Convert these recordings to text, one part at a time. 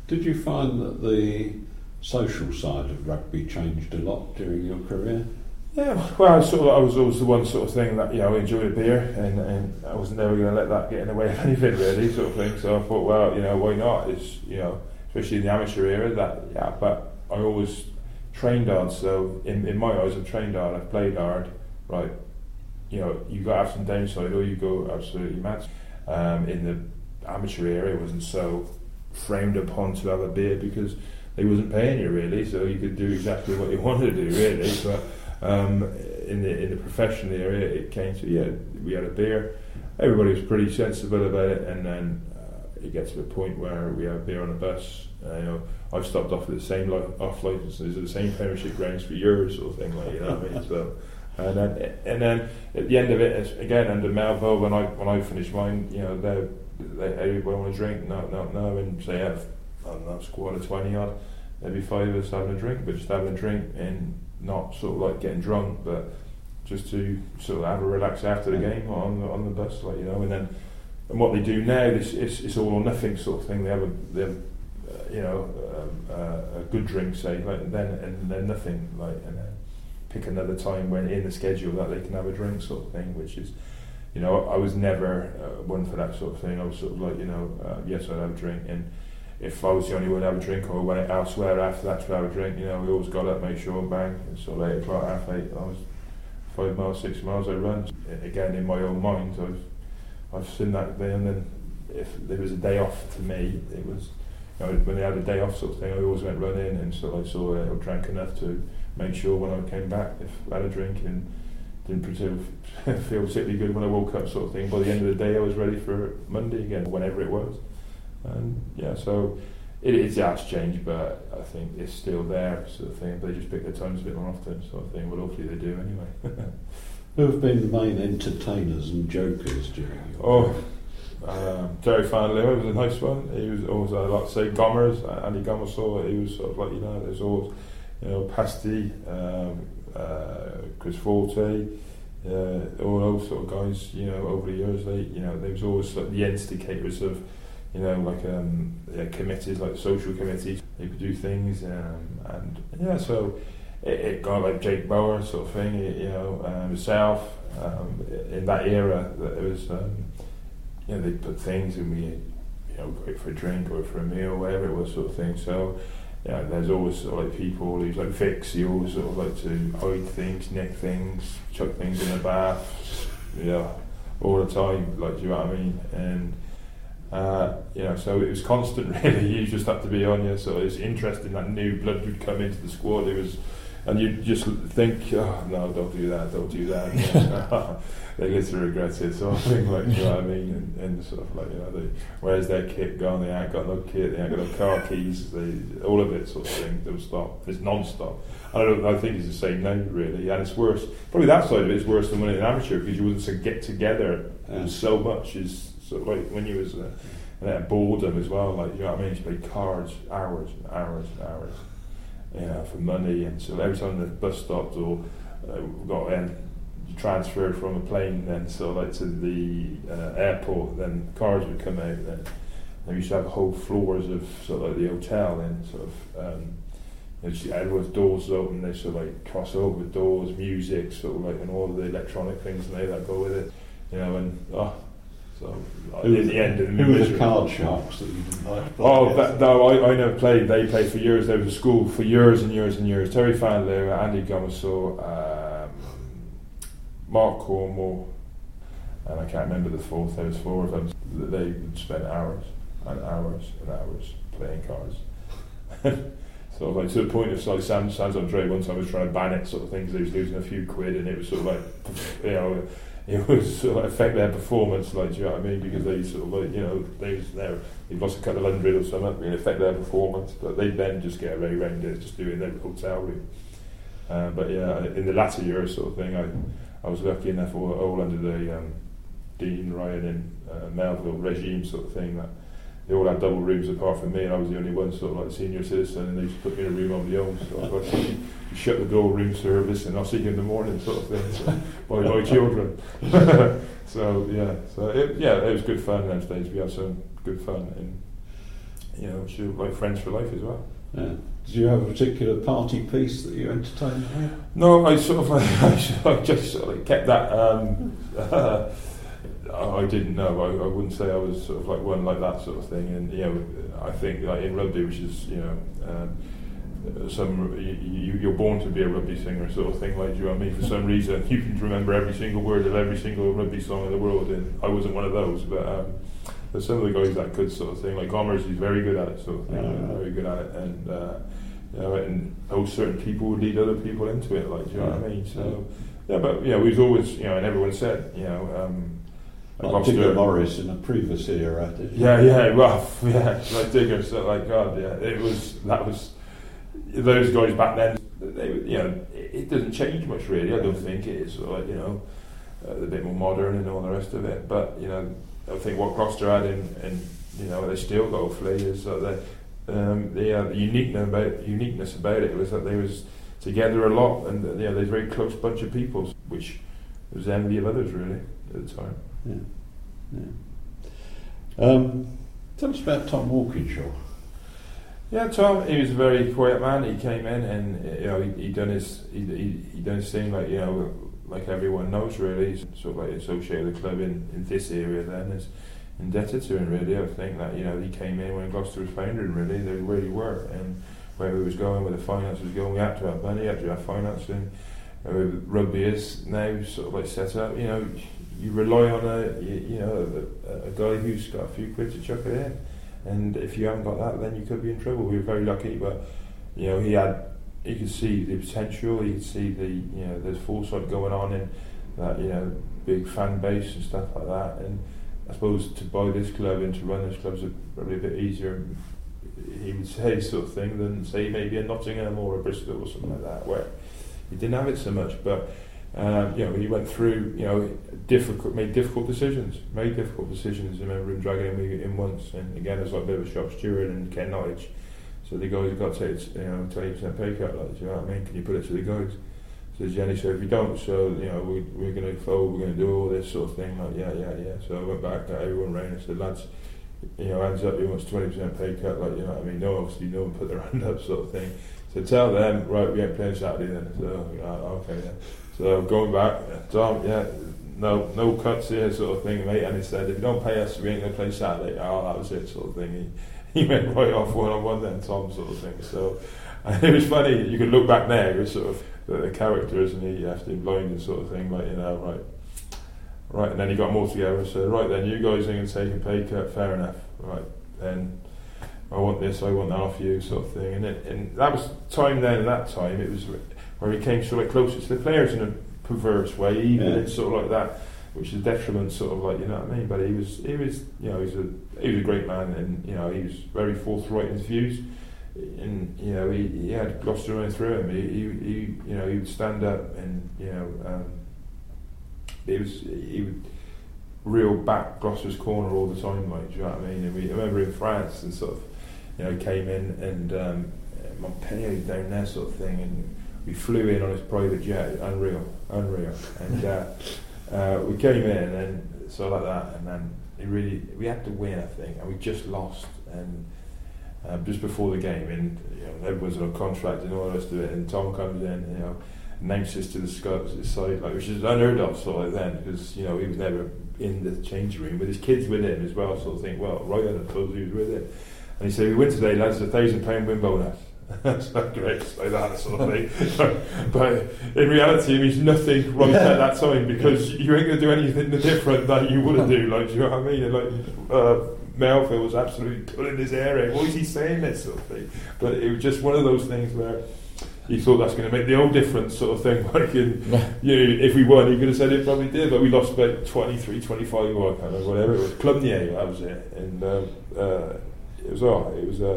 Did you find that the social side of rugby changed a lot during your career? Yeah, well, I was always the one sort of thing that, I enjoyed a beer, and I was never going to let that get in the way of anything really, sort of thing. So I thought, well, why not? It's, especially in the amateur era, but I always trained hard. So in my eyes, I've trained hard, I've played hard, right? You got to have some downside, or you go absolutely mad. In the amateur era, it wasn't so framed upon to have a beer because they wasn't paying you really, so you could do exactly what you wanted to do really. But in the professional area, it came to we had a beer. Everybody was pretty sensible about it, and then it gets to a point where we have beer on a bus. I've stopped off at the same off licenses at the same Premiership grounds for years, sort of thing, like, you know what I mean. So, and then at the end of it, again under Melville, when I finished mine, everybody want to drink, no, and say have a squad of 20 odd, maybe 5 of us having a drink, but just having a drink and not sort of like getting drunk, but just to sort of have a relax after the game on the bus, like, and what they do now is it's all or nothing sort of thing. They have a good drink, say, like, and then nothing, like, and then pick another time when in the schedule that they can have a drink, sort of thing, which is, I was never one for that sort of thing. I was sort of like, yes, I'd have a drink, and if I was the only one to have a drink, or went elsewhere after that to have a drink, we always got up, make sure, bang, it's sort of 8 o'clock, half 8, I was 5 miles, 6 miles I run. Again, in my own mind, I've seen that day, and then if there was a day off to me, it was, when they had a day off sort of thing, I always went running, and so I saw I drank enough to make sure when I came back, if I had a drink and didn't feel particularly good when I woke up, sort of thing, by the end of the day I was ready for Monday again, whenever it was. And so it has changed, but I think it's still there, sort of thing. They just pick their times a bit more often, sort of thing. Well, hopefully they do anyway. Who have been the main entertainers and jokers during your career? Jerry Fanley was a nice one. He was always, I like to say, Gommers, Andy Gommers, he was sort of like, there's always, Pasty, Chris Forte, all those sort of guys, over the years, they was always sort of the instigators of, committees, like social committees. They could do things, so it got like Jake Bauer sort of thing, myself, in that era, that it was, they put things and we, go out for a drink or for a meal, whatever it was, sort of thing. So, there's always sort of like people who's like Fix, you always sort of like to hide things, nick things, chuck things in the bath, all the time, like, do you know what I mean? And so it was constant really, you just had to be on you, so it's interesting that new blood would come into the squad, and you just think, oh no, don't do that. They literally regret it, sort of thing, like, you know what I mean, and sort of like, where's their kit gone, they ain't got no kit, they ain't got no car keys, all of it sort of thing, they'll stop, it's non-stop. I think it's the same now really, and it's worse, probably that side of it is worse than when in amateur, because you wouldn't get together so much, is sort of like when you was at boredom as well, like, you know what I mean, you play cards hours and hours and hours, for money, and so every time the bus stopped or got transferred from a plane, then so like to the airport, then cars would come out, then we used to have whole floors of sort of like the hotel, and sort of everyone's doors open, they sort of like cross over doors, music, sort of like, and all the electronic things and that go with it, so in the end, who were the card sharks that you didn't like? No, I never played. They played for years. There was a school for years and years and years. Terry Fanley, Andy Gomersall, Mark Cornwall, and I can't remember the fourth. There was 4 of them. They would spend hours and hours and hours playing cards. So like to the point of like Sans Andre one time was trying to ban it, sort of things. They was losing a few quid, and it was sort of like, it was sort of affect their performance, like, do you know what I mean? Because they sort of like, they was there, they've lost a couple of hundred or something, it affect their performance, but they then just get away around it, just doing their hotel room. But in the latter years, sort of thing, I was lucky enough all under the Dean, Ryan and Melville regime, sort of thing, that they all had double rooms apart from me, and I was the only one sort of like senior citizen, and they just put me in a room on my own, so I was like, you shut the door, room service, and I'll see you in the morning, sort of thing, so, by my children. So it was good fun in those days. We had some good fun, and which are like friends for life as well. Yeah. Did you have a particular party piece that you entertained with? No, I sort of I just sort of kept that. I didn't know. I wouldn't say I was sort of like one like that sort of thing. And I think like in rugby, which is you're born to be a rugby singer sort of thing. Like, do you know what I mean? For some reason, you can remember every single word of every single rugby song in the world, and I wasn't one of those. But there's some of the guys that could sort of thing. Like Commerce, he's very good at it, sort of thing. Very good at it, and and those certain people would lead other people into it. Like, do you know what I mean? So but we was always, and everyone said, like Digger Morris in a previous era. Like Digger. So like God, that was those guys back then. They, it doesn't change much really. I don't think it is like a bit more modern and all the rest of it. But I think what Gloucester had and they still got hopefully is that the uniqueness about it was that they was together a lot, and there's a very close bunch of people, which was envy of others really at the time. Tell us about Tom Walkinshaw. Yeah, Tom, he was a very quiet man. He came in and he done his thing like everyone knows really. He's sort of like associated with the club in this area then is indebted to him really. I think that he came in when Gloucester was founded really. They really were, and where we was going, where the finance was going, we had to have money, we had to have financing. Rugby is now sort of like set up. You rely on a guy who's got a few quid to chuck it in, and if you haven't got that, then you could be in trouble. We were very lucky, but he could see the potential. He could see there's foresight going on in that big fan base and stuff like that. And I suppose to buy this club and to run this club is probably a bit easier, he would say, sort of thing, than say maybe a Nottingham or a Bristol or something like that, where he didn't have it so much. But he went through, made difficult decisions. I remember him dragging him in once, and again, it was like a bit of a shock. Stewart and Ken Norwich. So the guys have got to take 20% pay cut. Like, do you know what I mean? Can you put it to the guys? So Jenny said, if you don't, so we're going to fold, we're going to do all this sort of thing. Like, yeah. So I went back, got everyone round, and said, lads, hands up, who wants 20% pay cut? Like, you know what I mean? No, obviously, no one put their hand up, sort of thing. So tell them, right, we ain't playing Saturday then. So okay then. So going back, Tom, no cuts here, sort of thing, mate. And he said, if you don't pay us, we ain't going to play Saturday. Oh, that was it, sort of thing. He went right off one-on-one then, Tom, sort of thing. So it was funny. You could look back there, it was sort of the characters, and he left him blind and sort of thing, like, right. And then he got them all together and said, right then, you guys are going to take a pay cut, fair enough. Right, then I want this, I want that off you, sort of thing. And that was time then, and that time, it was where he came sort of like closer to the players in a perverse way, even it's sort of like that, which is detriment, sort of like, you know what I mean? But he was he was a great man, and he was very forthright in his views, and he had Gloucester running through him. He would stand up, and he would reel back Gloucester's corner all the time, like, do you know what I mean? And I remember in France, and sort of came in, and Montpellier down there, sort of thing, and we flew in on his private jet, unreal, and we came in and so like that, and then we had to win, I think, and we just lost, and just before the game, and everyone's on a contract and all the rest of it, and Tom comes in, announces to the Scots side, like, which is unheard of, sort of, then, because he was never in the changing room with his kids with him as well, sort of thing. Well, right, I told you he was with him, and he said, we win today, lads, £1,000 win bonus. That's not great, like that sort of thing. But in reality, it means nothing right at that time, because you ain't going to do anything different that you wouldn't do. Like, do you know what I mean? And like Melville was absolutely pulling his hair out. Why is he saying this sort of thing? But it was just one of those things where he thought that's going to make the whole difference, sort of thing. Like, if we won, he could have said it probably did, but we lost about 23, 25, or I can't remember, whatever it was. Clubnier, that was it. And it was all right. It was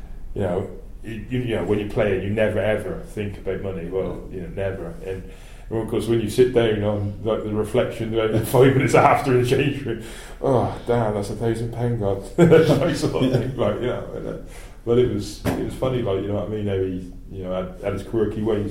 when you play it, you never ever think about money. Well, never. And of course, when you sit down on like the reflection 5 minutes after the change room, oh damn, that's £1,000, God, that sort of thing. Like, but it was funny, like, you know what I mean? How he had his quirky ways,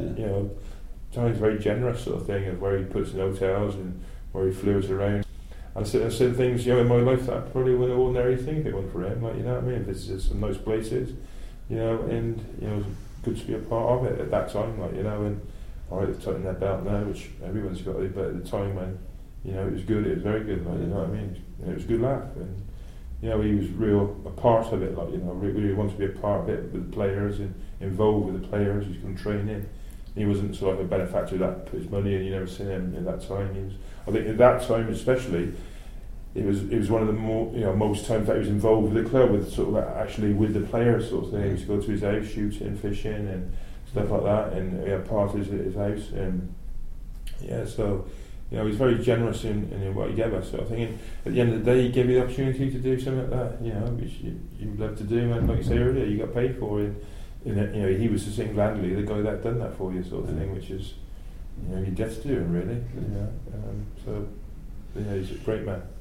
and Johnny's very generous, sort of thing, of where he puts in hotels and where he flew us around. I've seen things, in my life that probably were an ordinary thing if it weren't for him. Like, you know what I mean? Visited some nice places, and it was good to be a part of it at that time. Like, and alright, they've tightened their belt now, which everyone's got to do. But at the time when, it was good, it was very good. Like, you know what I mean? And it was a good laugh, and he was a part of it. Like, really wanted to be a part of it with the players and involved with the players. He's going to train in. He wasn't sort of a benefactor that put his money in. You never seen him at that time. I think at that time especially, it was one of the more most times that he was involved with the club, with sort of actually with the players sort of thing. He used to go to his house, shooting, fishing, and stuff like that, and he had parties at his house, and so he's very generous in what he gave us. So I think at the end of the day, he gave you the opportunity to do something like that, which you'd love to do, and like you say earlier, you got paid for it. He was single-handedly the guy that done that for you, sort of thing, which is you get to do, really. So he's a great man.